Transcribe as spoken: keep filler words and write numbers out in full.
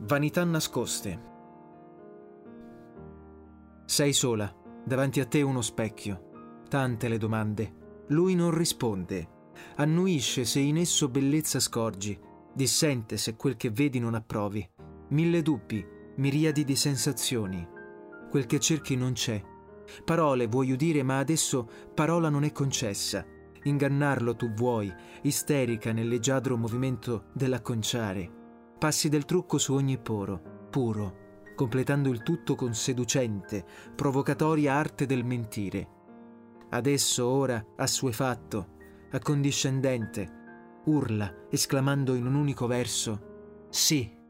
Vanità nascoste. Sei sola, davanti a te uno specchio. Tante le domande. Lui non risponde. Annuisce se in esso bellezza scorgi. Dissente se quel che vedi non approvi. Mille dubbi, miriadi di sensazioni. Quel che cerchi non c'è. Parole vuoi udire, ma adesso parola non è concessa. Ingannarlo tu vuoi, isterica nel leggiadro movimento dell'acconciare. Passi del trucco su ogni poro, puro, completando il tutto con seducente, provocatoria arte del mentire. Adesso, ora, assuefatto, accondiscendente, urla, esclamando in un unico verso: sì.